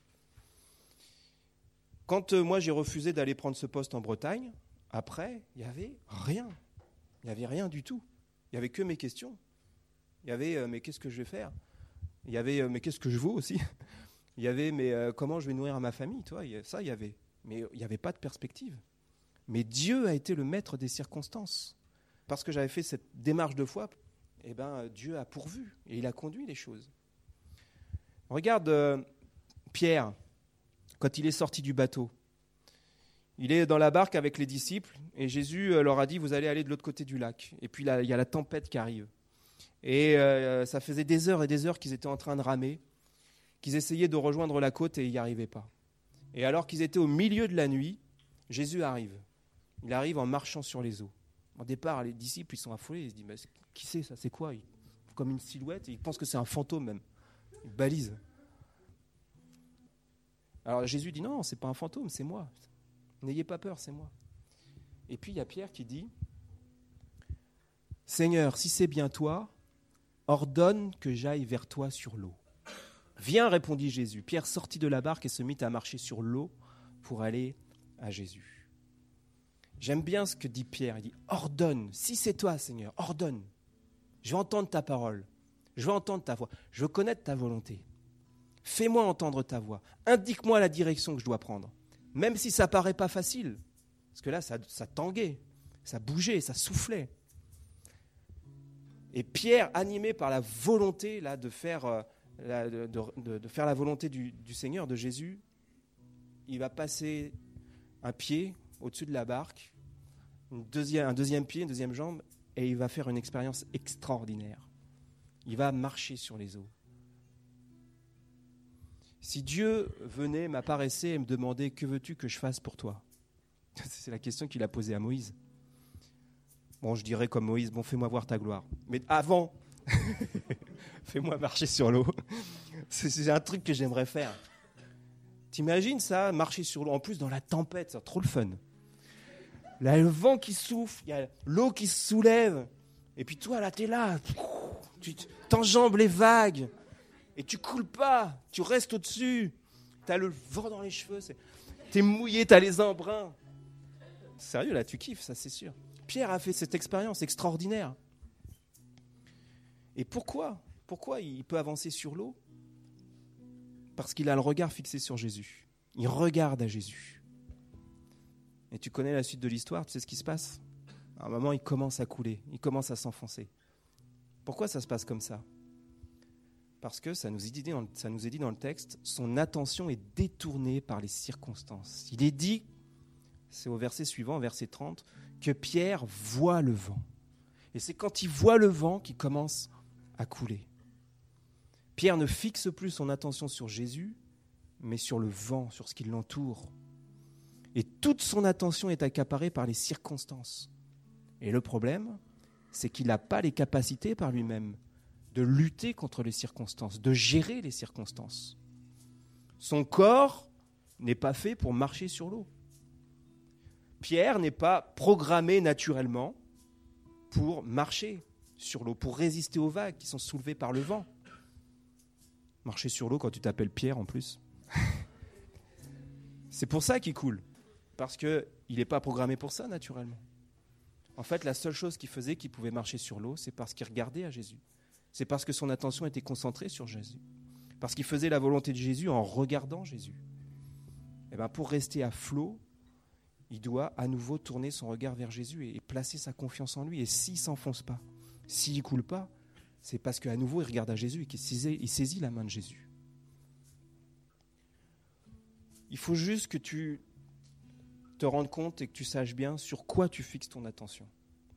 Quand euh, moi, j'ai refusé d'aller prendre ce poste en Bretagne, après, il n'y avait rien. Il n'y avait rien du tout. Il n'y avait que mes questions. Il y avait, euh, mais qu'est-ce que je vais faire ? Il y avait, euh, mais qu'est-ce que je vaux aussi ? Il y avait, mais euh, comment je vais nourrir ma famille ? Toi, ça, il y avait. Mais il n'y avait pas de perspective. Mais Dieu a été le maître des circonstances. Parce que j'avais fait cette démarche de foi, eh ben, Dieu a pourvu et il a conduit les choses. Regarde euh, Pierre, quand il est sorti du bateau. Il est dans la barque avec les disciples et Jésus leur a dit « Vous allez aller de l'autre côté du lac ». Et puis là, il y a la tempête qui arrive. Et euh, ça faisait des heures et des heures qu'ils étaient en train de ramer, qu'ils essayaient de rejoindre la côte et ils n'y arrivaient pas. Et alors qu'ils étaient au milieu de la nuit, Jésus arrive. Il arrive en marchant sur les eaux. Au départ, les disciples, ils sont affolés. Ils se disent, mais qui c'est ça ? C'est quoi ? Comme une silhouette. Et ils pensent que c'est un fantôme même. Ils balisent. Alors Jésus dit, non, c'est pas un fantôme, c'est moi. N'ayez pas peur, c'est moi. Et puis il y a Pierre qui dit, Seigneur, si c'est bien toi, ordonne que j'aille vers toi sur l'eau. Viens, répondit Jésus. Pierre sortit de la barque et se mit à marcher sur l'eau pour aller à Jésus. J'aime bien ce que dit Pierre. Il dit, ordonne, si c'est toi, Seigneur, ordonne. Je veux entendre ta parole. Je veux entendre ta voix. Je veux connaître ta volonté. Fais-moi entendre ta voix. Indique-moi la direction que je dois prendre. Même si ça ne paraît pas facile. Parce que là, ça, ça tanguait, ça bougeait, ça soufflait. Et Pierre, animé par la volonté là, de, faire, euh, la, de, de, de faire la volonté du, du Seigneur, de Jésus, il va passer un pied au-dessus de la barque, une deuxième, un deuxième pied, une deuxième jambe, et il va faire une expérience extraordinaire. Il va marcher sur les eaux. Si Dieu venait, m'apparaissait et me demandait « Que veux-tu que je fasse pour toi ?» C'est la question qu'il a posée à Moïse. Bon, je dirais comme Moïse, bon, fais-moi voir ta gloire. Mais avant, fais-moi marcher sur l'eau. C'est, c'est un truc que j'aimerais faire. T'imagines ça, marcher sur l'eau, en plus dans la tempête, c'est trop le fun. Là, le vent qui souffle, il y a l'eau qui se soulève, et puis toi, là, t'es là, tu t'enjambes les vagues, et tu coules pas, tu restes au-dessus, t'as le vent dans les cheveux, c'est... t'es mouillé, t'as les embruns. Sérieux, là, tu kiffes, ça, c'est sûr. Pierre a fait cette expérience extraordinaire. Et pourquoi ? Pourquoi il peut avancer sur l'eau ? Parce qu'il a le regard fixé sur Jésus. Il regarde à Jésus. Et tu connais la suite de l'histoire, tu sais ce qui se passe ? À un moment, il commence à couler, il commence à s'enfoncer. Pourquoi ça se passe comme ça ? Parce que ça nous est dit dans le, ça nous est dit dans le texte, son attention est détournée par les circonstances. Il est dit, c'est au verset suivant, verset trente, que Pierre voit le vent. Et c'est quand il voit le vent qu'il commence à couler. Pierre ne fixe plus son attention sur Jésus, mais sur le vent, sur ce qui l'entoure. Et toute son attention est accaparée par les circonstances. Et le problème, c'est qu'il n'a pas les capacités par lui-même de lutter contre les circonstances, de gérer les circonstances. Son corps n'est pas fait pour marcher sur l'eau. Pierre n'est pas programmé naturellement pour marcher sur l'eau, pour résister aux vagues qui sont soulevées par le vent. Marcher sur l'eau quand tu t'appelles Pierre en plus. C'est pour ça qu'il coule, parce qu'il n'est pas programmé pour ça naturellement. En fait, la seule chose qui faisait qu'il pouvait marcher sur l'eau, c'est parce qu'il regardait à Jésus. C'est parce que son attention était concentrée sur Jésus. Parce qu'il faisait la volonté de Jésus en regardant Jésus. Et bien, pour rester à flot, il doit à nouveau tourner son regard vers Jésus et placer sa confiance en lui. Et s'il ne s'enfonce pas, s'il ne coule pas, c'est parce qu'à nouveau, il regarde à Jésus et qu'il saisit, il saisit la main de Jésus. Il faut juste que tu te rendes compte et que tu saches bien sur quoi tu fixes ton attention.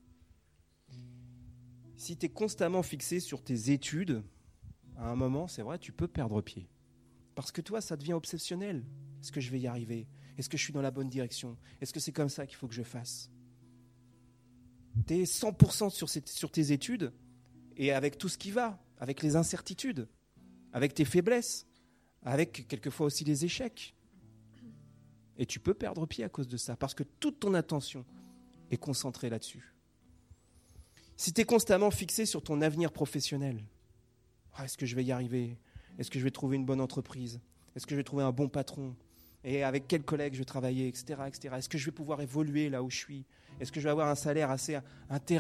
Si tu es constamment fixé sur tes études, à un moment, c'est vrai, tu peux perdre pied. Parce que toi, ça devient obsessionnel. Est-ce que je vais y arriver ? Est-ce que je suis dans la bonne direction ? Est-ce que c'est comme ça qu'il faut que je fasse ? Tu es cent pour cent sur, ces, sur tes études et avec tout ce qui va, avec les incertitudes, avec tes faiblesses, avec quelquefois aussi les échecs. Et tu peux perdre pied à cause de ça, parce que toute ton attention est concentrée là-dessus. Si tu es constamment fixé sur ton avenir professionnel, ah, est-ce que je vais y arriver ? Est-ce que je vais trouver une bonne entreprise ? Est-ce que je vais trouver un bon patron ? Et avec quel collègue je vais travailler, et cetera, et cetera. Est-ce que je vais pouvoir évoluer là où je suis ? Est-ce que je vais avoir un salaire assez intéressant ?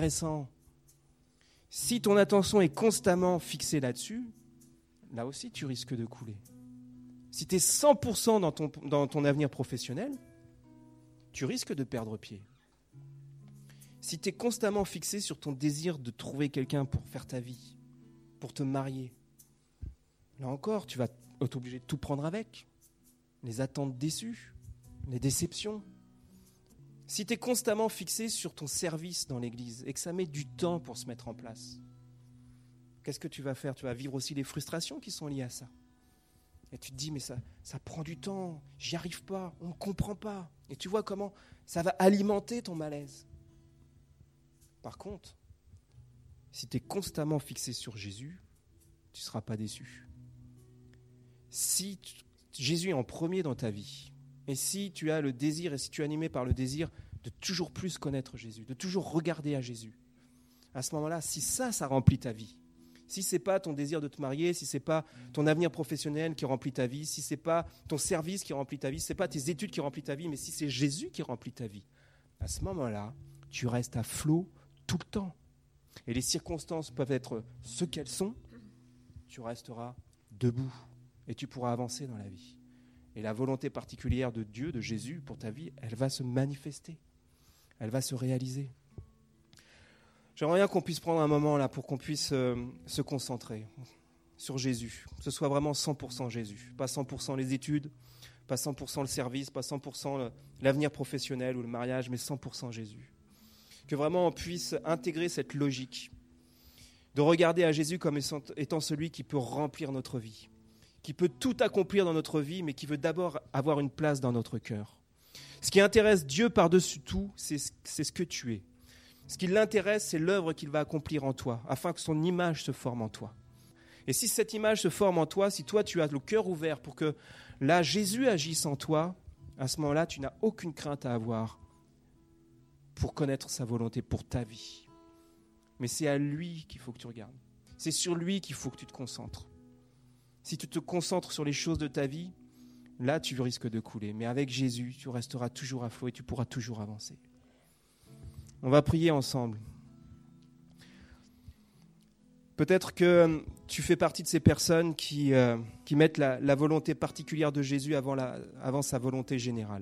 Si ton attention est constamment fixée là-dessus, là aussi tu risques de couler. Si tu es cent pour cent dans ton, dans ton avenir professionnel, tu risques de perdre pied. Si tu es constamment fixé sur ton désir de trouver quelqu'un pour faire ta vie, pour te marier, là encore, tu vas être obligé de tout prendre avec. Les attentes déçues, les déceptions. Si tu es constamment fixé sur ton service dans l'église et que ça met du temps pour se mettre en place, qu'est-ce que tu vas faire ? Tu vas vivre aussi les frustrations qui sont liées à ça. Et tu te dis, mais ça, ça prend du temps, j'y arrive pas, on ne me comprend pas. Et tu vois comment ça va alimenter ton malaise. Par contre, si tu es constamment fixé sur Jésus, tu ne seras pas déçu. Si tu, Jésus est en premier dans ta vie, et si tu as le désir, et si tu es animé par le désir de toujours plus connaître Jésus, de toujours regarder à Jésus, à ce moment-là, si ça, ça remplit ta vie, si ce n'est pas ton désir de te marier, si ce n'est pas ton avenir professionnel qui remplit ta vie, si ce n'est pas ton service qui remplit ta vie, si ce n'est pas tes études qui remplissent ta vie, mais si c'est Jésus qui remplit ta vie, à ce moment-là, tu restes à flot tout le temps. Et les circonstances peuvent être ce qu'elles sont, tu resteras debout et tu pourras avancer dans la vie. Et la volonté particulière de Dieu, de Jésus pour ta vie, elle va se manifester, elle va se réaliser. J'aimerais bien qu'on puisse prendre un moment là pour qu'on puisse euh, se concentrer sur Jésus, que ce soit vraiment cent pour cent Jésus, pas cent pour cent les études, pas cent pour cent le service, pas cent pour cent le, l'avenir professionnel ou le mariage, mais cent pour cent Jésus. Que vraiment on puisse intégrer cette logique de regarder à Jésus comme étant celui qui peut remplir notre vie, qui peut tout accomplir dans notre vie, mais qui veut d'abord avoir une place dans notre cœur. Ce qui intéresse Dieu par-dessus tout, c'est, c'est ce que tu es. Ce qui l'intéresse, c'est l'œuvre qu'il va accomplir en toi, afin que son image se forme en toi. Et si cette image se forme en toi, si toi tu as le cœur ouvert pour que là Jésus agisse en toi, à ce moment-là, tu n'as aucune crainte à avoir pour connaître sa volonté pour ta vie. Mais c'est à lui qu'il faut que tu regardes. C'est sur lui qu'il faut que tu te concentres. Si tu te concentres sur les choses de ta vie, là tu risques de couler. Mais avec Jésus, tu resteras toujours à flot et tu pourras toujours avancer. On va prier ensemble. Peut-être que tu fais partie de ces personnes qui, euh, qui mettent la, la volonté particulière de Jésus avant, la, avant sa volonté générale.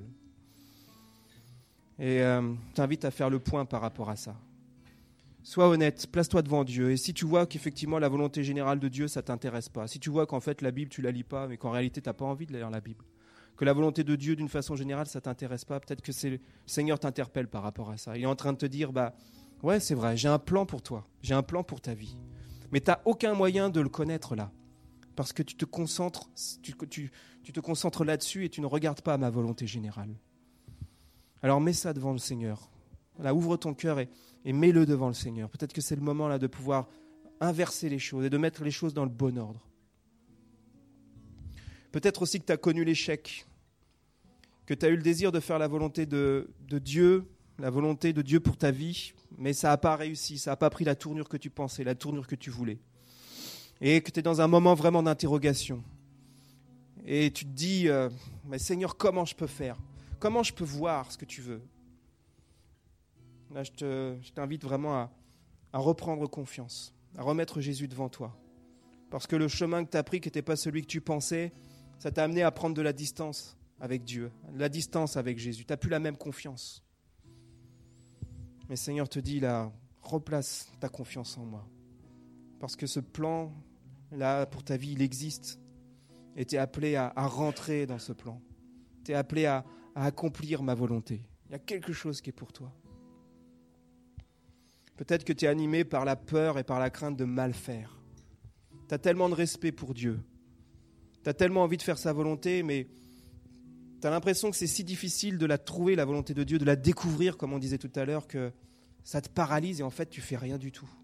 Et euh, je t'invite à faire le point par rapport à ça. Sois honnête, place-toi devant Dieu. Et si tu vois qu'effectivement la volonté générale de Dieu, ça ne t'intéresse pas, si tu vois qu'en fait la Bible, tu ne la lis pas, mais qu'en réalité, tu n'as pas envie de lire la Bible, que la volonté de Dieu, d'une façon générale, ça ne t'intéresse pas, peut-être que c'est, le Seigneur t'interpelle par rapport à ça. Il est en train de te dire, bah, ouais, c'est vrai, j'ai un plan pour toi, j'ai un plan pour ta vie. Mais tu n'as aucun moyen de le connaître là, parce que tu te concentres, tu, tu, tu te concentres là-dessus et tu ne regardes pas ma volonté générale. Alors mets ça devant le Seigneur. Là, ouvre ton cœur et, et mets-le devant le Seigneur. Peut-être que c'est le moment là de pouvoir inverser les choses et de mettre les choses dans le bon ordre. Peut-être aussi que tu as connu l'échec, que tu as eu le désir de faire la volonté de, de Dieu, la volonté de Dieu pour ta vie, mais ça n'a pas réussi, ça n'a pas pris la tournure que tu pensais, la tournure que tu voulais. Et que tu es dans un moment vraiment d'interrogation. Et tu te dis, euh, mais Seigneur, comment je peux faire ? Comment je peux voir ce que tu veux ? Là, je, te, je t'invite vraiment à, à reprendre confiance, à remettre Jésus devant toi. Parce que le chemin que tu as pris, qui n'était pas celui que tu pensais, ça t'a amené à prendre de la distance avec Dieu, de la distance avec Jésus. Tu n'as plus la même confiance. Mais Seigneur te dit, là, replace ta confiance en moi. Parce que ce plan, là, pour ta vie, il existe. Et tu es appelé à, à rentrer dans ce plan. Tu es appelé à, à accomplir ma volonté. Il y a quelque chose qui est pour toi. Peut-être que tu es animé par la peur et par la crainte de mal faire. Tu as tellement de respect pour Dieu. Tu as tellement envie de faire sa volonté, mais tu as l'impression que c'est si difficile de la trouver, la volonté de Dieu, de la découvrir, comme on disait tout à l'heure, que ça te paralyse et en fait, tu ne fais rien du tout.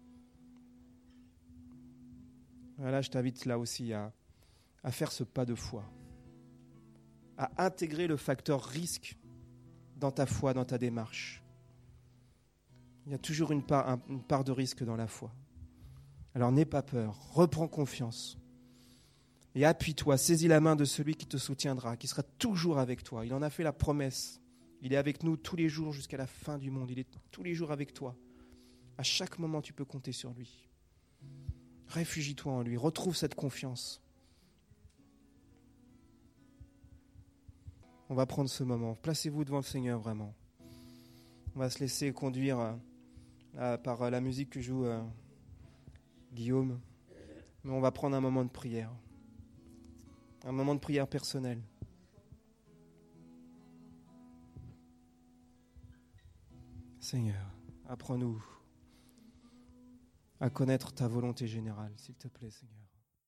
Voilà, je t'invite là aussi à, à faire ce pas de foi, à intégrer le facteur risque dans ta foi, dans ta démarche. Il y a toujours une part, un, une part de risque dans la foi. Alors n'aie pas peur, reprends confiance et appuie-toi, saisis la main de celui qui te soutiendra, qui sera toujours avec toi. Il en a fait la promesse. Il est avec nous tous les jours jusqu'à la fin du monde. Il est tous les jours avec toi. À chaque moment, tu peux compter sur lui. Réfugie-toi en lui, retrouve cette confiance. On va prendre ce moment. Placez-vous devant le Seigneur, vraiment. On va se laisser conduire euh, euh, par euh, la musique que joue euh, Guillaume. Mais on va prendre un moment de prière. Un moment de prière personnelle. Seigneur, apprends-nous à connaître ta volonté générale, s'il te plaît, Seigneur.